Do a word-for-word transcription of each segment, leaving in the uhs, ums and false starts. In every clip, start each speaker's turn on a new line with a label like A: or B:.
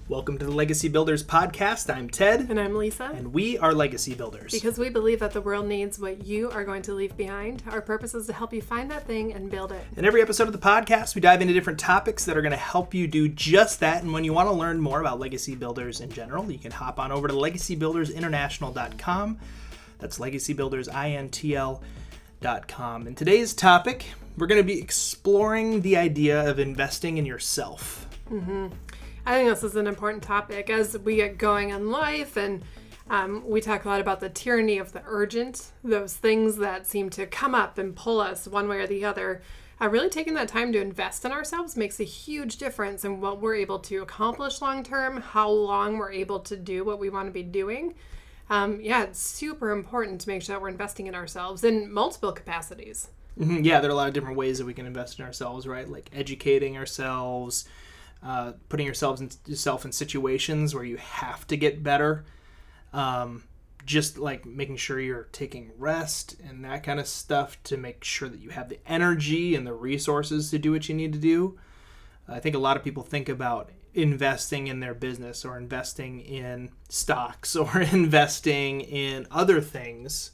A: Welcome to the Legacy Builders podcast. I'm Ted.
B: And I'm Lisa.
A: And we are Legacy Builders.
B: Because we believe that the world needs what you are going to leave behind. Our purpose is to help you find that thing and build it.
A: In every episode of the podcast, we dive into different topics that are going to help you do just that. And when you want to learn more about Legacy Builders in general, you can hop on over to legacy builders international dot com. That's legacy builders intl dot com. And today's topic, we're going to be exploring the idea of investing in yourself.
B: Mm-hmm. I think this is an important topic as we get going in life, and um, we talk a lot about the tyranny of the urgent, those things that seem to come up and pull us one way or the other. Uh, really taking that time to invest in ourselves makes a huge difference in what we're able to accomplish long term, how long we're able to do what we want to be doing. Um, yeah, it's super important to make sure that we're investing in ourselves in multiple capacities.
A: Mm-hmm. Yeah, there are a lot of different ways that we can invest in ourselves, right? Like educating ourselves, Uh, putting yourselves in, yourself in situations where you have to get better, um, just like making sure you're taking rest and that kind of stuff to make sure that you have the energy and the resources to do what you need to do. I think a lot of people think about investing in their business or investing in stocks or investing in other things.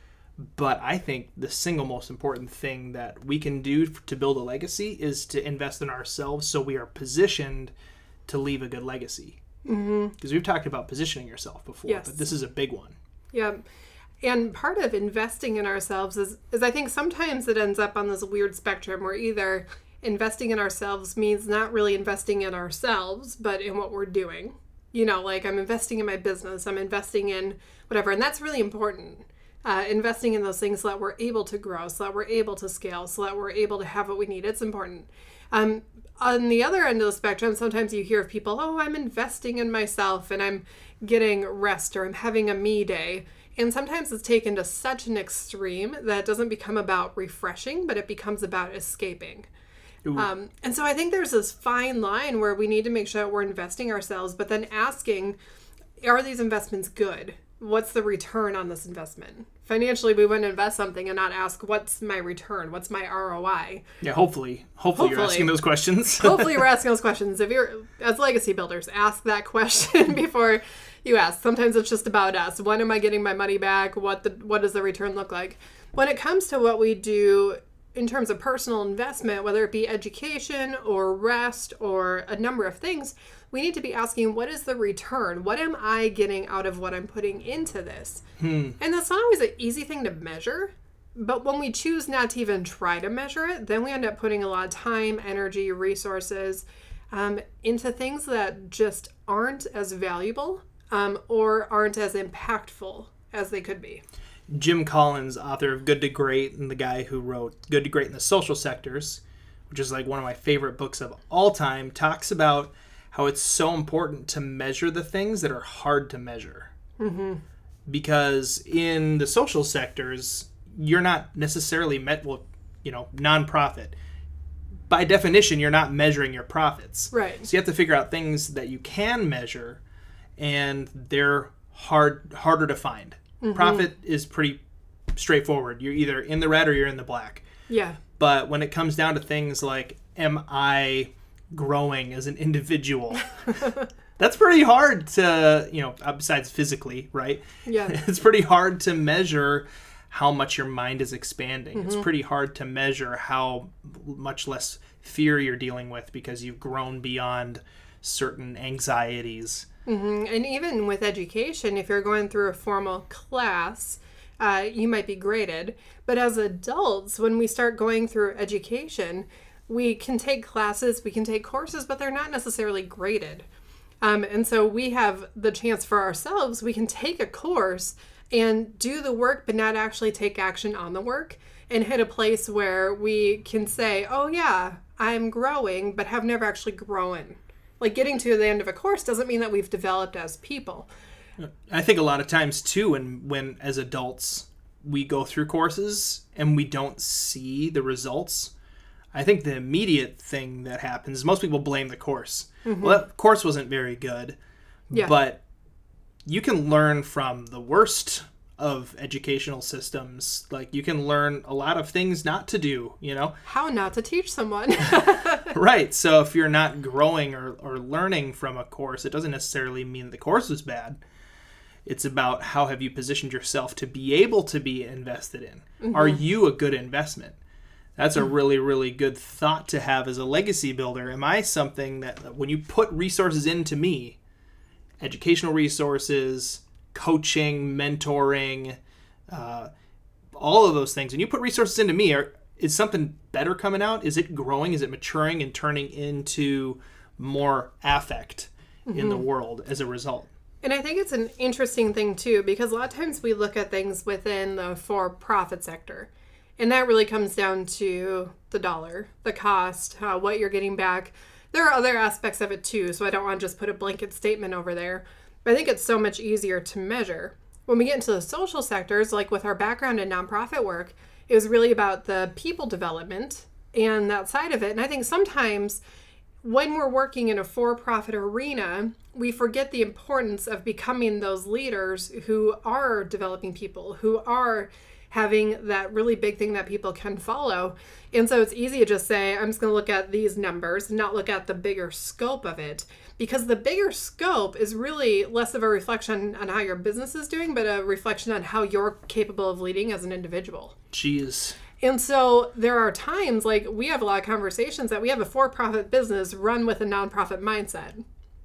A: But I think the single most important thing that we can do to build a legacy is to invest in ourselves so we are positioned to leave a good legacy. Because mm-hmm. we've talked about positioning yourself before, yes. But this is a big one.
B: Yeah. And part of investing in ourselves is, is I think sometimes it ends up on this weird spectrum where either investing in ourselves means not really investing in ourselves, but in what we're doing. You know, like I'm investing in my business, I'm investing in whatever, and that's really important. Uh, investing in those things so that we're able to grow, so that we're able to scale, so that we're able to have what we need. It's important. Um, on the other end of the spectrum, sometimes you hear of people, oh, I'm investing in myself and I'm getting rest or I'm having a me day. And sometimes it's taken to such an extreme that it doesn't become about refreshing, but it becomes about escaping. Um, and so I think there's this fine line where we need to make sure that we're investing ourselves, but then asking, are these investments good? What's the return on this investment? Financially, we wouldn't invest something and not ask, what's my return? What's my R O I?
A: Yeah, hopefully. Hopefully, hopefully you're asking those questions.
B: Hopefully you're asking those questions. If you're, as legacy builders, ask that question before you ask. Sometimes it's just about us. When am I getting my money back? What the, what does the return look like? When it comes to what we do in terms of personal investment, whether it be education or rest or a number of things, we need to be asking, what is the return? What am I getting out of what I'm putting into this? Hmm. And that's not always an easy thing to measure, but when we choose not to even try to measure it, then we end up putting a lot of time, energy, resources um, into things that just aren't as valuable um, or aren't as impactful as they could be.
A: Jim Collins, author of Good to Great and the guy who wrote Good to Great in the Social Sectors, which is like one of my favorite books of all time, talks about how it's so important to measure the things that are hard to measure. Mm-hmm. Because in the social sectors, you're not necessarily met, well, you know, nonprofit. By definition, you're not measuring your profits.
B: Right.
A: So you have to figure out things that you can measure, and they're hard harder to find. Mm-hmm. Profit is pretty straightforward. You're either in the red or you're in the black.
B: Yeah.
A: But when it comes down to things like, am I growing as an individual? That's pretty hard to, you know, besides physically, right?
B: Yeah.
A: It's pretty hard to measure how much your mind is expanding. Mm-hmm. It's pretty hard to measure how much less fear you're dealing with because you've grown beyond certain anxieties.
B: Mm-hmm. And even with education, if you're going through a formal class, uh, you might be graded. But as adults, when we start going through education, we can take classes, we can take courses, but they're not necessarily graded. Um, and so we have the chance for ourselves, we can take a course and do the work, but not actually take action on the work and hit a place where we can say, oh yeah, I'm growing, but have never actually grown. Like getting to the end of a course doesn't mean that we've developed as people.
A: I think a lot of times too, when, when as adults we go through courses and we don't see the results, I think the immediate thing that happens is most people blame the course. Mm-hmm. Well, that course wasn't very good, yeah. But you can learn from the worst of educational systems. Like, you can learn a lot of things not to do, you know?
B: How not to teach someone.
A: Right. So if you're not growing or, or learning from a course, it doesn't necessarily mean the course was bad. It's about how have you positioned yourself to be able to be invested in. Mm-hmm. Are you a good investment? That's a really, really good thought to have as a legacy builder. Am I something that when you put resources into me, educational resources, coaching, mentoring, uh, all of those things, and you put resources into me, are, is something better coming out? Is it growing? Is it maturing and turning into more affect mm-hmm. in the world as a result?
B: And I think it's an interesting thing, too, because a lot of times we look at things within the for-profit sector. And that really comes down to the dollar, the cost, uh, what you're getting back. There are other aspects of it, too, so I don't want to just put a blanket statement over there. But I think it's so much easier to measure. When we get into the social sectors, like with our background in nonprofit work, it was really about the people development and that side of it. And I think sometimes when we're working in a for-profit arena, we forget the importance of becoming those leaders who are developing people, who are having that really big thing that people can follow. And so it's easy to just say, I'm just going to look at these numbers and not look at the bigger scope of it, because the bigger scope is really less of a reflection on how your business is doing, but a reflection on how you're capable of leading as an individual.
A: Jeez.
B: And so there are times, like we have a lot of conversations that we have a for-profit business run with a nonprofit mindset,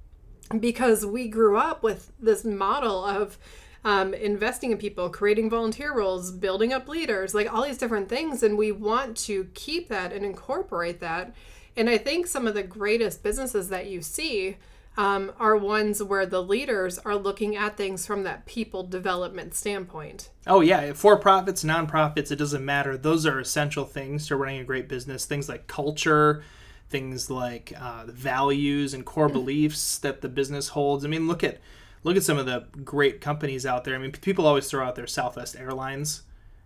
B: because we grew up with this model of Um, investing in people, creating volunteer roles, building up leaders, like all these different things. And we want to keep that and incorporate that. And I think some of the greatest businesses that you see um, are ones where the leaders are looking at things from that people development standpoint.
A: Oh, yeah. For-profits, nonprofits, it doesn't matter. Those are essential things to running a great business. Things like culture, things like uh, values and core beliefs that the business holds. I mean, look at Look at some of the great companies out there. I mean, people always throw out their Southwest Airlines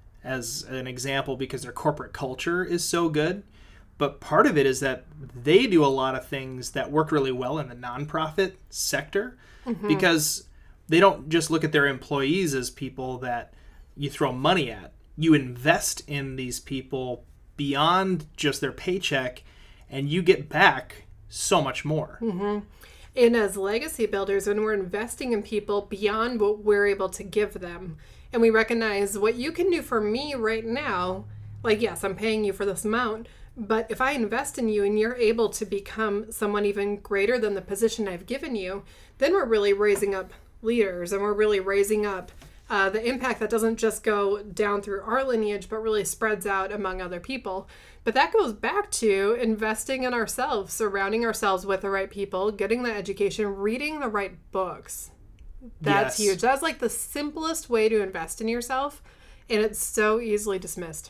A: as an example because their corporate culture is so good. But part of it is that they do a lot of things that work really well in the nonprofit sector mm-hmm. because they don't just look at their employees as people that you throw money at. You invest in these people beyond just their paycheck, and you get back so much more.
B: Mm-hmm. And as legacy builders, when we're investing in people beyond what we're able to give them, and we recognize what you can do for me right now, like, yes, I'm paying you for this amount, but if I invest in you and you're able to become someone even greater than the position I've given you, then we're really raising up leaders, and we're really raising up uh, the impact that doesn't just go down through our lineage, but really spreads out among other people. But that goes back to investing in ourselves, surrounding ourselves with the right people, getting the education, reading the right books. That's yes. huge. That's like the simplest way to invest in yourself, and it's so easily dismissed.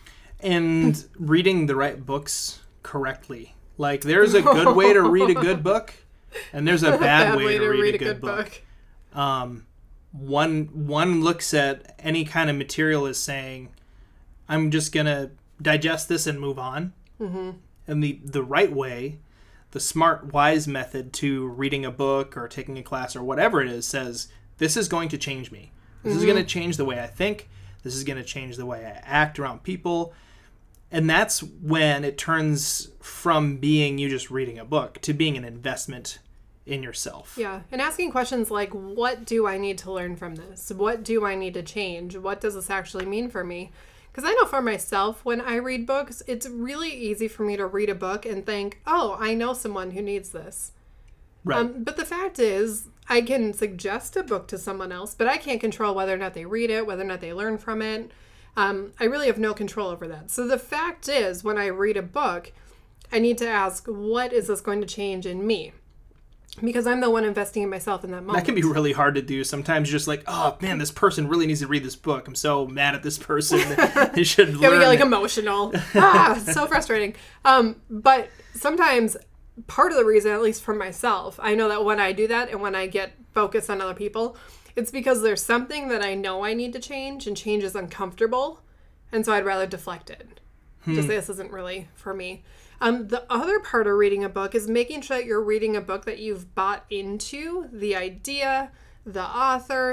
A: And reading the right books correctly. Like, there's a good way to read a good book, and there's a bad, bad way, way to, to read, read a good, good book. book. Um, one one looks at any kind of material as saying, I'm just going to digest this and move on. Mm-hmm. And the, the right way, the smart, wise method to reading a book or taking a class or whatever it is, says, this is going to change me. This mm-hmm. is going to change the way I think. This is going to change the way I act around people. And that's when it turns from being you just reading a book to being an investment in yourself.
B: Yeah. And asking questions like, what do I need to learn from this? What do I need to change? What does this actually mean for me? Because I know for myself, when I read books, it's really easy for me to read a book and think, oh, I know someone who needs this. Right. Um, but the fact is, I can suggest a book to someone else, but I can't control whether or not they read it, whether or not they learn from it. Um, I really have no control over that. So the fact is, when I read a book, I need to ask, what is this going to change in me? Because I'm the one investing in myself in that moment.
A: That can be really hard to do. Sometimes you're just like, oh, man, this person really needs to read this book. I'm so mad at this person. They should learn.
B: Yeah, we get like emotional. ah, it's so frustrating. Um, but sometimes part of the reason, at least for myself, I know that when I do that and when I get focused on other people, it's because there's something that I know I need to change, and change is uncomfortable. And so I'd rather deflect it. Hmm. Just say this isn't really for me. Um, the other part of reading a book is making sure that you're reading a book that you've bought into, the idea, the author,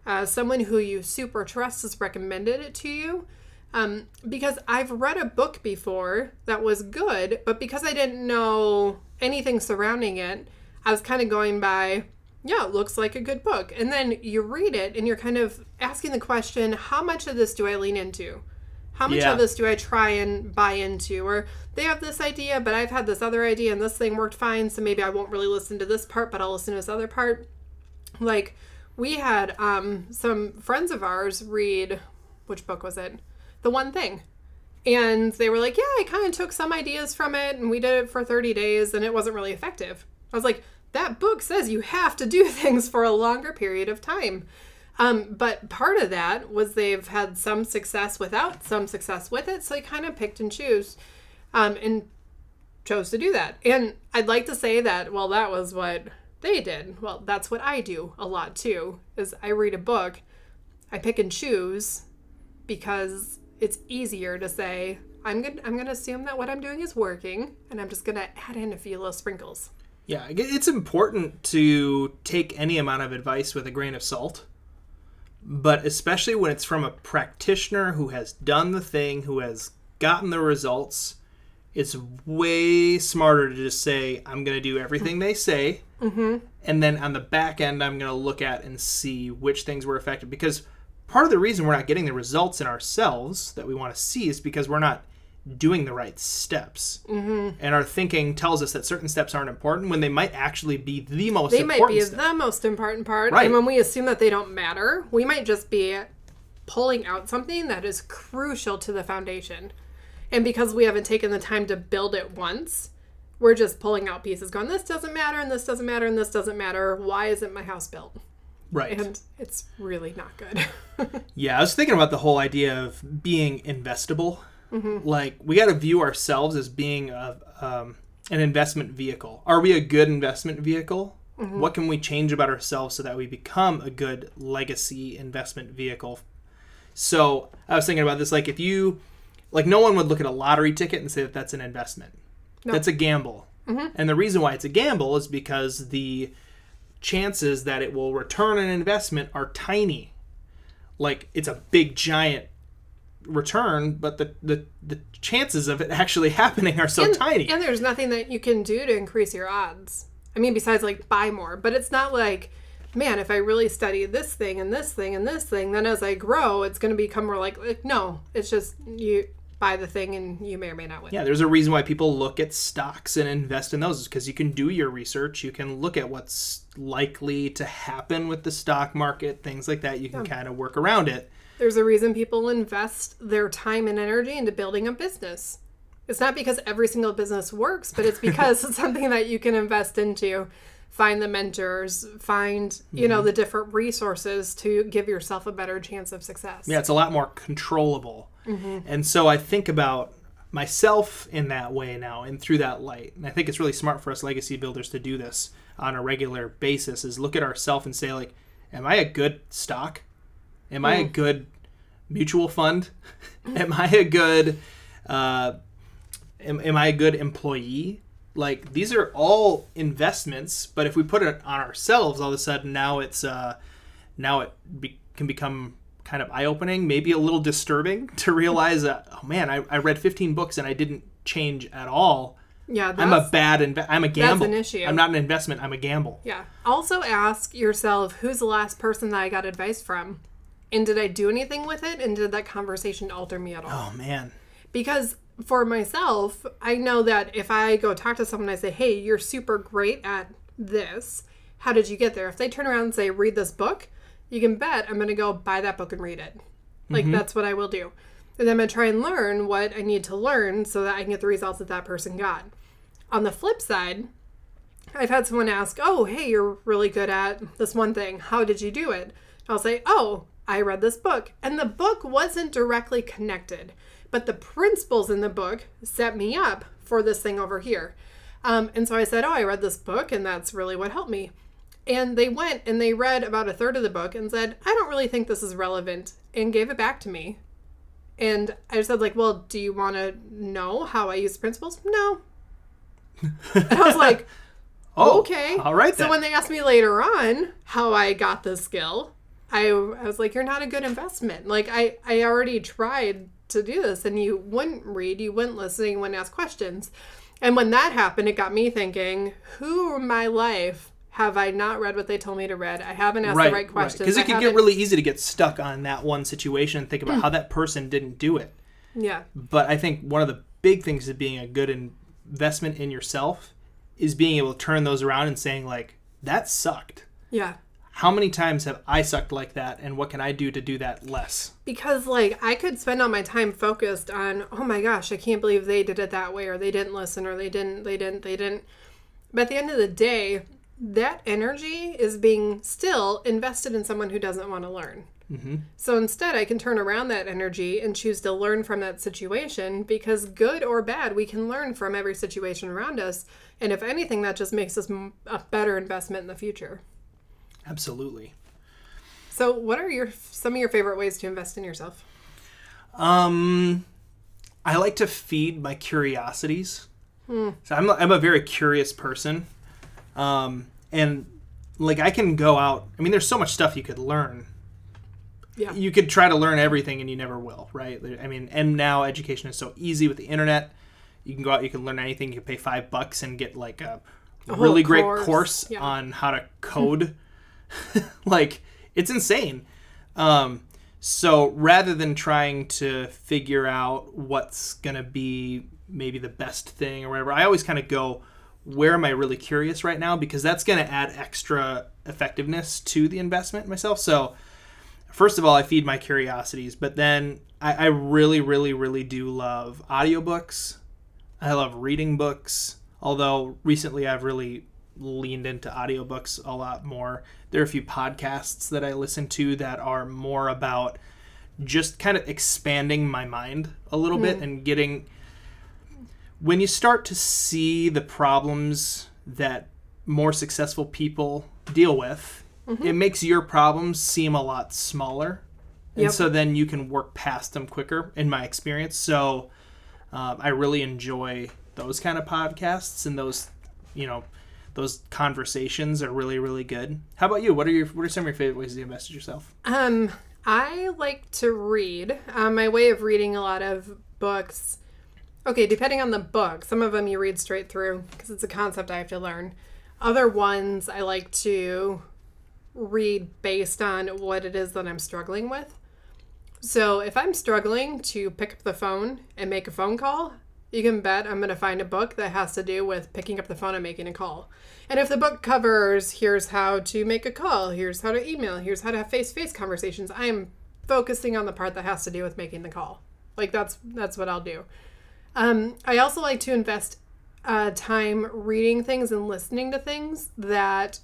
B: uh, someone who you super trust has recommended it to you. Um, because I've read a book before that was good, but because I didn't know anything surrounding it, I was kind of going by, yeah, it looks like a good book. And then you read it and you're kind of asking the question, how much of this do I lean into? How much
A: Yeah.
B: of this do I try and buy into? Or they have this idea, but I've had this other idea and this thing worked fine, so maybe I won't really listen to this part, but I'll listen to this other part. Like, we had um, some friends of ours read, which book was it? The One Thing. And they were like, yeah, I kind of took some ideas from it and we did it for thirty days and it wasn't really effective. I was like, that book says you have to do things for a longer period of time. Um, but part of that was they've had some success without, some success with it. So they kind of picked and choose um, and chose to do that. And I'd like to say that, well, that was what they did. Well, that's what I do a lot too, is I read a book, I pick and choose because it's easier to say, I'm going I'm going to assume that what I'm doing is working and I'm just going to add in a few little sprinkles.
A: Yeah, it's important to take any amount of advice with a grain of salt, but especially when it's from a practitioner who has done the thing, who has gotten the results. It's way smarter to just say, I'm going to do everything they say, mm-hmm. and then on the back end, I'm going to look at and see which things were effective. Because part of the reason we're not getting the results in ourselves that we want to see is because we're not doing the right steps. Mm-hmm. And our thinking tells us that certain steps aren't important when they might actually be the most
B: they
A: important
B: might be
A: step.
B: the most important part.
A: Right.
B: And when we assume that they don't matter, we might just be pulling out something that is crucial to the foundation. And because we haven't taken the time to build it once, we're just pulling out pieces going, this doesn't matter, and this doesn't matter, and this doesn't matter. Why isn't my house built?
A: Right.
B: And it's really not good.
A: Yeah, I was thinking about the whole idea of being investable. Mm-hmm. Like, we got to view ourselves as being a, um, an investment vehicle. Are we a good investment vehicle? Mm-hmm. What can we change about ourselves so that we become a good legacy investment vehicle? So I was thinking about this, like if you, like no one would look at a lottery ticket and say that that's an investment. No. That's a gamble. Mm-hmm. And the reason why it's a gamble is because the chances that it will return an investment are tiny. Like, it's a big, giant return, but the, the, the chances of it actually happening are so
B: and,
A: tiny.
B: And there's nothing that you can do to increase your odds. I mean, besides, like, buy more. But it's not like, man, if I really study this thing and this thing and this thing, then as I grow, it's going to become more like, like, no, it's just you buy the thing and you may or may not win.
A: Yeah, there's a reason why people look at stocks and invest in those, is because you can do your research. You can look at what's likely to happen with the stock market, things like that. You can yeah. kind of work around it.
B: There's a reason people invest their time and energy into building a business. It's not because every single business works, but it's because it's something that you can invest into. Find the mentors, find, you mm-hmm. know, the different resources to give yourself a better chance of success.
A: Yeah, it's a lot more controllable. Mm-hmm. And so I think about myself in that way now and through that light. And I think it's really smart for us legacy builders to do this on a regular basis, is look at ourselves and say, like, am I a good stock? Am mm. I a good mutual fund? Am I a good, uh, am, am I a good employee? Like, these are all investments, but if we put it on ourselves, all of a sudden now it's, uh, now it be, can become kind of eye-opening, maybe a little disturbing to realize that, oh man, I, I read fifteen books and I didn't change at all.
B: Yeah, that's,
A: I'm a bad, inve- I'm a gamble.
B: That's an issue.
A: I'm not an investment, I'm a gamble.
B: Yeah. Also ask yourself, who's the last person that I got advice from? And did I do anything with it? And did that conversation alter me at all?
A: Oh man.
B: Because for myself, I know that if I go talk to someone and I say, hey, you're super great at this, how did you get there? If they turn around and say, read this book, you can bet I'm going to go buy that book and read it. Like, mm-hmm. that's what I will do. And then I'm going to try and learn what I need to learn so that I can get the results that that person got. On the flip side, I've had someone ask, oh, hey, you're really good at this one thing. How did you do it? I'll say, oh, I read this book. And the book wasn't directly connected, but the principles in the book set me up for this thing over here. Um, and so I said, oh, I read this book, and that's really what helped me. And they went and they read about a third of the book and said, I don't really think this is relevant, and gave it back to me. And I said, like, well, do you want to know how I use principles? No. And I was like, oh, okay.
A: All right,
B: so
A: then.
B: when they asked me later on how I got this skill, I, I was like, you're not a good investment. Like, I, I already tried to do this, and you wouldn't read, you wouldn't listen, you wouldn't ask questions. And when that happened, it got me thinking, who in my life have I not read what they told me to read? I haven't asked
A: right,
B: the right questions.
A: Because
B: right.
A: it can get really easy to get stuck on that one situation and think about how that person didn't do it.
B: Yeah.
A: But I think one of the big things of being a good investment in yourself is being able to turn those around and saying, like, that sucked.
B: Yeah.
A: How many times have I sucked like that, and what can I do to do that less?
B: Because, like, I could spend all my time focused on, oh my gosh, I can't believe they did it that way, or they didn't listen, or they didn't, they didn't, they didn't. But at the end of the day, that energy is being still invested in someone who doesn't want to learn.
A: Mm-hmm.
B: So instead, I can turn around that energy and choose to learn from that situation, because good or bad, we can learn from every situation around us. And if anything, that just makes us a better investment in the future.
A: Absolutely.
B: So what are your some of your favorite ways to invest in yourself?
A: Um, I like to feed my curiosities.
B: Hmm.
A: So I'm, I'm a very curious person. Um, and like I can go out, I mean, there's so much stuff you could learn.
B: Yeah.
A: You could try to learn everything and you never will, right? I mean, and now education is so easy with the internet. You can go out, you can learn anything. You can pay five bucks and get like a,
B: a
A: really great
B: course,
A: course
B: yeah.
A: on how to code. Like, it's insane. Um, so rather than trying to figure out what's going to be maybe the best thing or whatever, I always kind of go, where am I really curious right now? Because that's going to add extra effectiveness to the investment myself. So first of all, I feed my curiosities, but then I, I really, really, really do love audiobooks. I love reading books, although recently I've really leaned into audiobooks a lot more. There are a few podcasts that I listen to that are more about just kind of expanding my mind a little mm. bit and getting... When you start to see the problems that more successful people deal with, mm-hmm. it makes your problems seem a lot smaller. And yep. so then you can work past them quicker, in my experience. So um, I really enjoy those kind of podcasts, and those, you know, those conversations are really, really good. How about you? What are your what are some of your favorite ways to invest in yourself?
B: Um, I like to read. Um, my way of reading a lot of books. Okay, depending on the book, some of them you read straight through because it's a concept I have to learn. Other ones I like to read based on what it is that I'm struggling with. So if I'm struggling to pick up the phone and make a phone call, you can bet I'm going to find a book that has to do with picking up the phone and making a call. And if the book covers, here's how to make a call, here's how to email, here's how to have face-to-face conversations, I am focusing on the part that has to do with making the call. Like that's that's what I'll do. Um, I also like to invest uh, time reading things and listening to things that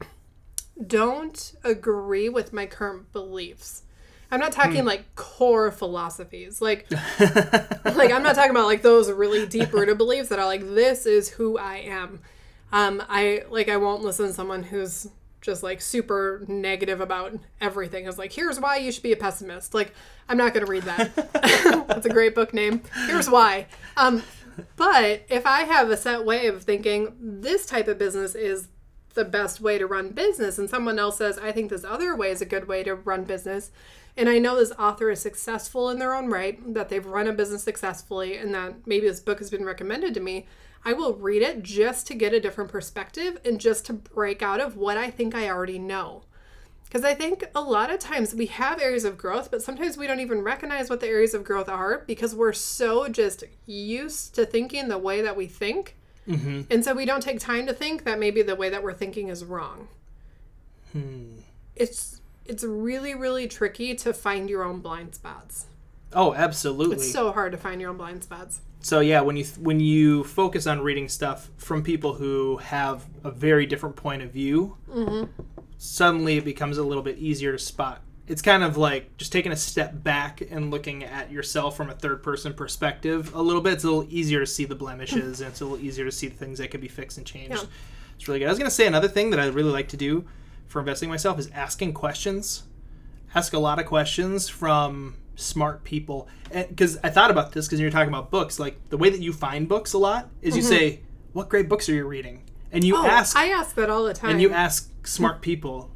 B: don't agree with my current beliefs. I'm not talking hmm. like core philosophies. Like, like I'm not talking about like those really deep rooted beliefs that are like, this is who I am. Um, I like, I won't listen to someone who's just like super negative about everything. It's like, here's why you should be a pessimist. Like, I'm not going to read that. That's a great book name. Here's why. Um, but if I have a set way of thinking, this type of business is the best way to run business, and someone else says, I think this other way is a good way to run business, and I know this author is successful in their own right, that they've run a business successfully, and that maybe this book has been recommended to me, I will read it just to get a different perspective and just to break out of what I think I already know. Because I think a lot of times we have areas of growth, but sometimes we don't even recognize what the areas of growth are because we're so just used to thinking the way that we think. Mm-hmm. And so we don't take time to think that maybe the way that we're thinking is wrong.
A: Hmm.
B: It's it's really, really tricky to find your own blind spots.
A: Oh, absolutely.
B: It's so hard to find your own blind spots.
A: So yeah, when you when you focus on reading stuff from people who have a very different point of view, mm-hmm. suddenly it becomes a little bit easier to spot. It's kind of like just taking a step back and looking at yourself from a third-person perspective a little bit. It's a little easier to see the blemishes, and it's a little easier to see the things that could be fixed and changed. Yeah. It's really good. I was going to say another thing that I really like to do for investing myself is asking questions. Ask a lot of questions from smart people. Because I thought about this because you're talking about books. Like, the way that you find books a lot is mm-hmm. you say, what great books are you reading? And you
B: oh,
A: ask...
B: I ask that all the time.
A: And you ask smart people,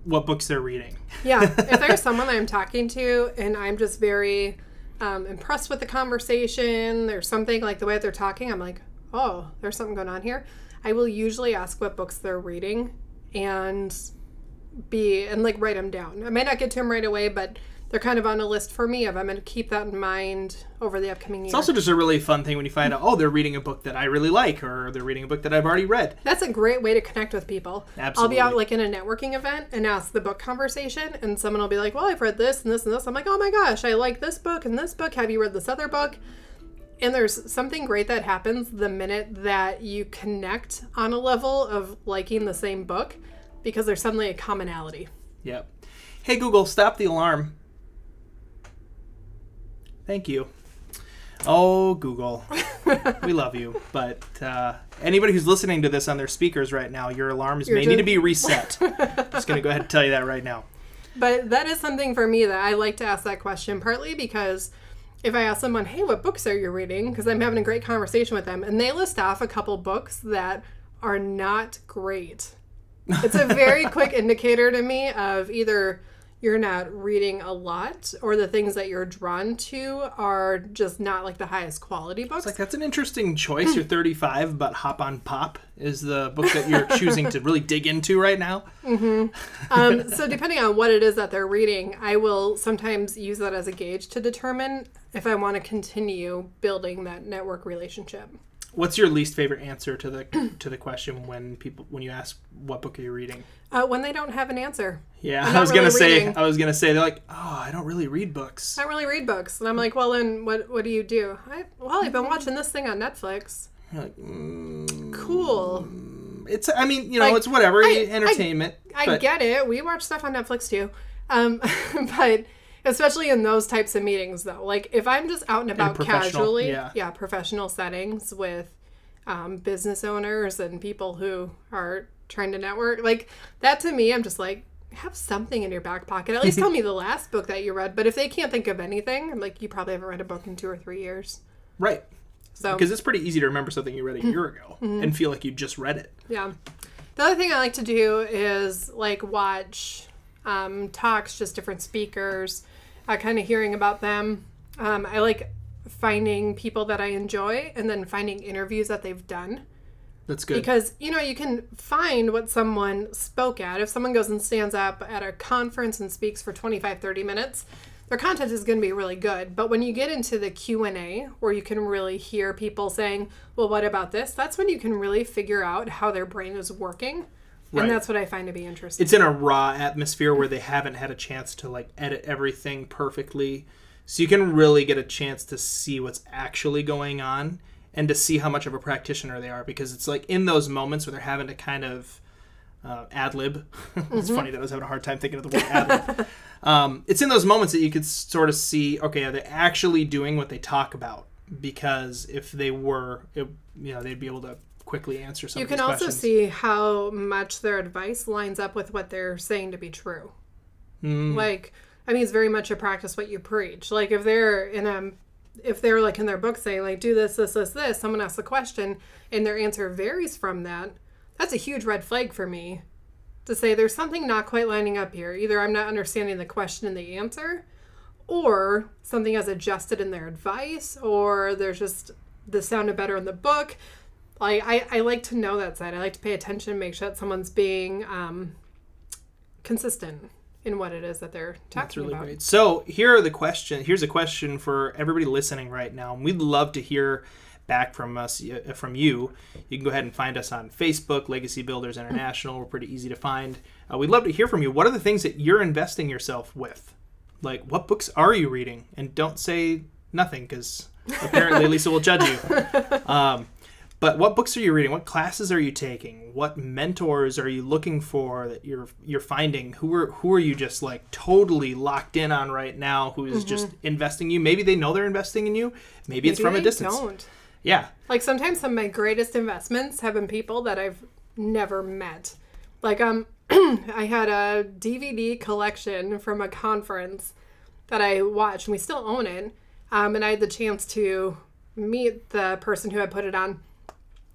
A: what books they're reading.
B: Yeah. If there's someone I'm talking to and I'm just very um, impressed with the conversation, there's something like the way they're talking, I'm like, oh, there's something going on here. I will usually ask what books they're reading and be, and like write them down. I might not get to them right away, but they're kind of on a list for me of I'm going to keep that in mind over the upcoming year.
A: It's also just a really fun thing when you find out, oh, they're reading a book that I really like, or they're reading a book that I've already read.
B: That's a great way to connect with people.
A: Absolutely.
B: I'll be out like in a networking event and ask the book conversation, and someone will be like, well, I've read this and this and this. I'm like, oh my gosh, I like this book and this book. Have you read this other book? And there's something great that happens the minute that you connect on a level of liking the same book, because there's suddenly a commonality.
A: Yep. Hey, Google, stop the alarm. Thank you. Oh, Google. We love you. But uh, anybody who's listening to this on their speakers right now, your alarms You're may just... need to be reset. Just going to go ahead and tell you that right now.
B: But that is something for me that I like to ask that question, partly because if I ask someone, hey, what books are you reading? Because I'm having a great conversation with them, and they list off a couple books that are not great. It's a very quick indicator to me of either you're not reading a lot, or the things that you're drawn to are just not like the highest quality books.
A: It's like, that's an interesting choice. You're thirty-five, but Hop on Pop is the book that you're choosing to really dig into right now.
B: Mm-hmm. Um, so depending on what it is that they're reading, I will sometimes use that as a gauge to determine if I want to continue building that network relationship.
A: What's your least favorite answer to the to the question when people when you ask what book are you reading?
B: Uh, when they don't have an answer.
A: Yeah, I was really gonna say reading. I was gonna say they're like, oh, I don't really read books.
B: I don't really read books, and I'm like, well, then what what do you do? I, well, I've been watching this thing on Netflix.
A: You're like, mm,
B: cool.
A: It's I mean you know like, it's whatever I, entertainment.
B: I, I get it. We watch stuff on Netflix too, um, but. Especially in those types of meetings, though. Like, if I'm just out and about casually,
A: yeah.
B: yeah, professional settings with um, business owners and people who are trying to network, like, that to me, I'm just like, have something in your back pocket. At least tell me the last book that you read. But if they can't think of anything, I'm like, you probably haven't read a book in two or three years.
A: Right.
B: So
A: because it's pretty easy to remember something you read a year ago mm-hmm. and feel like you just read it.
B: Yeah. The other thing I like to do is, like, watch um, talks, just different speakers. Uh, kind of hearing about them. Um, I like finding people that I enjoy and then finding interviews that they've done.
A: That's good.
B: Because, you know, you can find what someone spoke at. If someone goes and stands up at a conference and speaks for twenty-five, thirty minutes, their content is going to be really good. But when you get into the Q and A, where you can really hear people saying, well, what about this? That's when you can really figure out how their brain is working. And right. That's what I find to be interesting.
A: It's in a raw atmosphere where they haven't had a chance to like edit everything perfectly. So you can really get a chance to see what's actually going on and to see how much of a practitioner they are. Because it's like in those moments where they're having to kind of uh, ad-lib. It's mm-hmm. funny that I was having a hard time thinking of the word ad-lib. um, it's in those moments that you could sort of see, okay, are they actually doing what they talk about? Because if they were, it, you know, they'd be able to quickly answer some
B: you
A: of these
B: can also
A: questions.
B: See how much their advice lines up with what they're saying to be true. Mm. Like, I mean, it's very much a practice what you preach. Like, if they're in a, if they're like in their book saying like, do this, this, this, this, someone asks a question and their answer varies from that, that's a huge red flag for me to say there's something not quite lining up here. Either I'm not understanding the question and the answer, or something has adjusted in their advice, or there's just, this sounded better in the book. Like, I, I like to know that side. I like to pay attention and make sure that someone's being um, consistent in what it is that they're talking
A: That's really
B: about.
A: Great. So here are the question. Here's a question for everybody listening right now. We'd love to hear back from us, uh, from you. You can go ahead and find us on Facebook, Legacy Builders International. We're pretty easy to find. Uh, we'd love to hear from you. What are the things that you're investing yourself with? Like, what books are you reading? And don't say nothing, because apparently Lisa will judge you. Um, But what books are you reading? What classes are you taking? What mentors are you looking for that you're you're finding? Who are who are you just like totally locked in on right now? Who is mm-hmm. just investing in you? Maybe they know they're investing in you. Maybe, Maybe it's from a distance. Don't. Yeah.
B: Like sometimes some of my greatest investments have been people that I've never met. Like um, I had a D V D collection from a conference that I watched, and we still own it. Um, and I had the chance to meet the person who had put it on.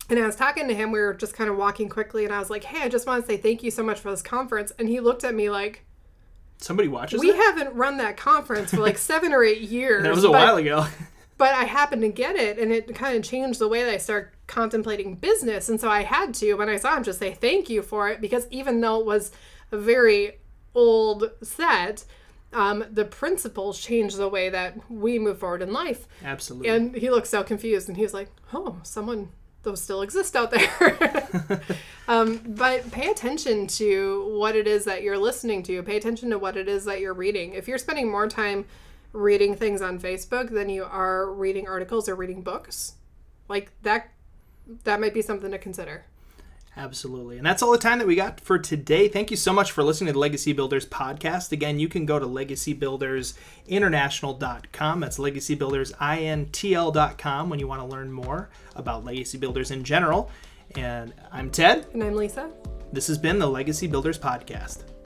B: And I was talking to him. We were just kind of walking quickly. And I was like, hey, I just want to say thank you so much for this conference. And he looked at me like,
A: somebody watches
B: we
A: it?
B: haven't run that conference for like seven or eight years.
A: That was a
B: but,
A: while ago.
B: But I happened to get it. And it kind of changed the way that I started contemplating business. And so I had to, when I saw him, just say thank you for it. Because even though it was a very old set, um, the principles change the way that we move forward in life.
A: Absolutely.
B: And he looked so confused, and he was like, oh, someone, those still exist out there. um, but pay attention to what it is that you're listening to. Pay attention to what it is that you're reading. If you're spending more time reading things on Facebook than you are reading articles or reading books, like that, that might be something to consider.
A: Absolutely. And that's all the time that we got for today. Thank you so much for listening to the Legacy Builders podcast. Again, you can go to legacy builders international dot com. That's legacy builders intl dot com when you want to learn more about Legacy Builders in general. And I'm Ted.
B: And I'm Lisa.
A: This has been the Legacy Builders podcast.